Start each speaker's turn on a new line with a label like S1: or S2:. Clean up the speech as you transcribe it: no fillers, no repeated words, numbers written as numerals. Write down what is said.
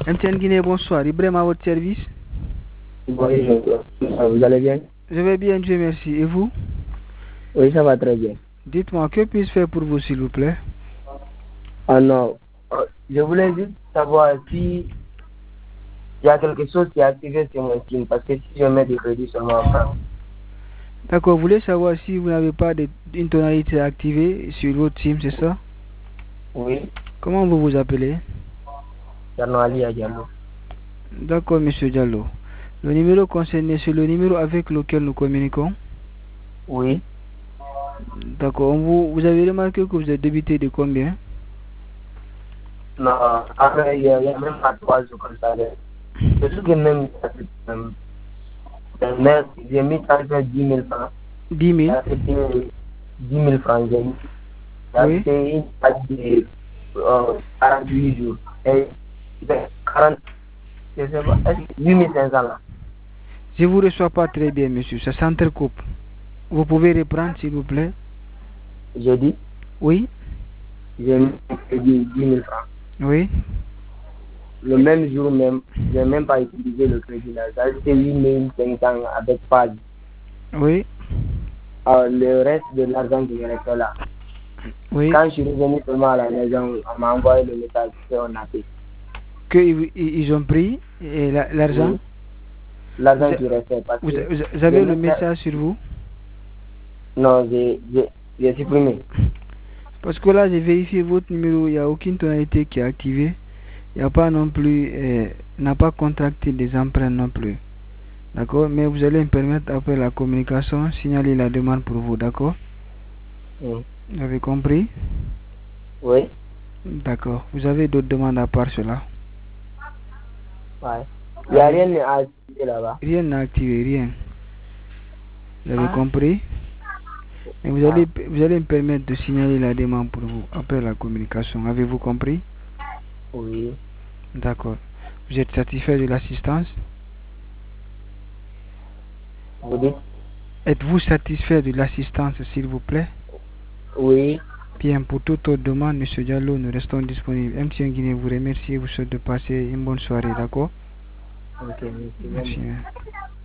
S1: MTN Guinée, bonsoir. Ibrahim à votre service.
S2: Oui, vous allez bien?
S1: Je vais bien, Dieu merci. Et vous?
S2: Oui, ça va très bien.
S1: Dites-moi, que puis-je faire pour vous, s'il vous plaît?
S2: Ah non, je voulais juste savoir si il y a quelque chose qui est activé sur mon SIM, parce que si je mets des crédits seulement en France.
S1: D'accord, vous voulez savoir si vous n'avez pas une tonalité activée sur votre SIM, c'est ça?
S2: Oui,
S1: Comment vous vous appelez?
S2: Ali à Diallo.
S1: D'accord, monsieur Diallo. Le numéro concerné, c'est le numéro avec lequel nous communiquons?
S2: Oui.
S1: D'accord, vous avez remarqué que vous êtes débité de combien?
S2: Non, après, il y a même pas 3 jours comme ça. C'est sûr que même, j'ai mis ça fait 10 000 francs.
S1: 10 000?
S2: Ça c'était 10 000 francs, j'ai mis. Ça
S1: Oui.
S2: c'était une page de 48 jours. Et 40, je sais pas, 8 500 là.
S1: Je vous reçois pas très bien, monsieur. Ça s'entrecoupe. Vous pouvez reprendre, s'il vous plaît?
S2: J'ai dit,
S1: Oui.
S2: j'ai mis 10 000 francs.
S1: Oui.
S2: Le même jour même, je n'ai même pas utilisé le crédit là. Ça c'était 8 500 avec page.
S1: Oui.
S2: Le reste de l'argent qui me restait là.
S1: Oui.
S2: Quand je suis revenu seulement à la maison, on m'a envoyé le message qu'on a fait.
S1: Ils ont pris l'argent?
S2: Oui, l'argent qui restait. Parce
S1: Vous
S2: que
S1: avez le message sur vous?
S2: non, j'ai supprimé.
S1: Parce que là, j'ai vérifié votre numéro, il n'y a aucune tonalité qui est activée. Il n'y a pas non plus, n'a pas contracté des emprunts non plus. D'accord? Mais vous allez me permettre, après la communication, signaler la demande pour vous, d'accord?
S2: Vous
S1: Vous avez compris?
S2: Oui.
S1: D'accord. Vous avez d'autres demandes à part cela?
S2: Ouais. Il n'y a rien à activer là-bas.
S1: Rien n'a activé, rien. Vous avez compris? Et vous allez me permettre de signaler la demande pour vous après la communication. Avez-vous compris?
S2: Oui.
S1: D'accord. Vous êtes satisfait de l'assistance?
S2: Vous dites?
S1: Êtes-vous satisfait de l'assistance, s'il vous plaît?
S2: Oui.
S1: Bien, pour toute autre demande, M. Diallo, nous restons disponibles. MTN Guinée vous remercie et vous souhaite de passer une bonne soirée, d'accord?
S2: Ok, merci.
S1: Merci.